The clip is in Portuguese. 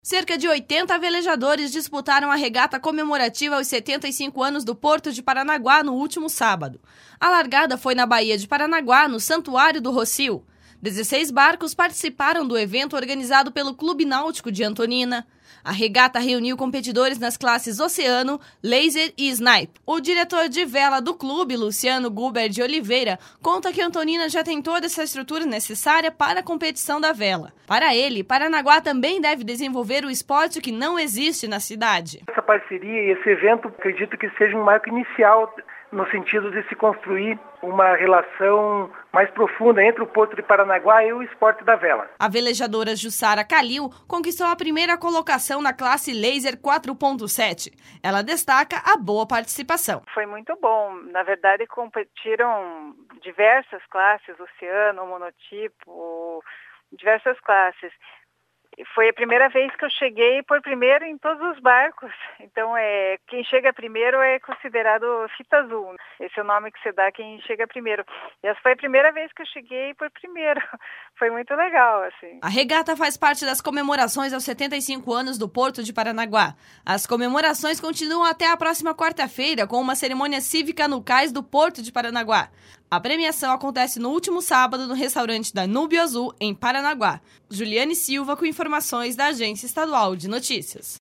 Cerca de 80 velejadores disputaram a regata comemorativa aos 75 anos do Porto de Paranaguá no último sábado. A largada foi na Baía de Paranaguá, no Santuário do Rossio. 16 barcos participaram do evento organizado pelo Clube Náutico de Antonina. A regata reuniu competidores nas classes Oceano, Laser e Snipe. O diretor de vela do clube, Luciano Guber de Oliveira, conta que Antonina já tem toda essa estrutura necessária para a competição da vela. Para ele, Paranaguá também deve desenvolver o esporte que não existe na cidade. Essa parceria e esse evento, acredito que seja um marco inicial no sentido de se construir uma relação mais profunda entre o Porto de Paranaguá e o esporte da vela. A velejadora Jussara Calil conquistou a primeira colocação na classe Laser 4.7. Ela destaca a boa participação. Foi muito bom. Na verdade, competiram diversas classes, oceano, monotipo, diversas classes. Foi a primeira vez que eu cheguei por primeiro em todos os barcos. Então, quem chega primeiro é considerado fita azul. Esse é o nome que se dá a quem chega primeiro. E essa foi a primeira vez que eu cheguei por primeiro. Foi muito legal, assim. A regata faz parte das comemorações aos 75 anos do Porto de Paranaguá. As comemorações continuam até a próxima quarta-feira com uma cerimônia cívica no cais do Porto de Paranaguá. A premiação acontece no último sábado no restaurante Danúbio Azul, em Paranaguá. Juliane Silva com informações da Agência Estadual de Notícias.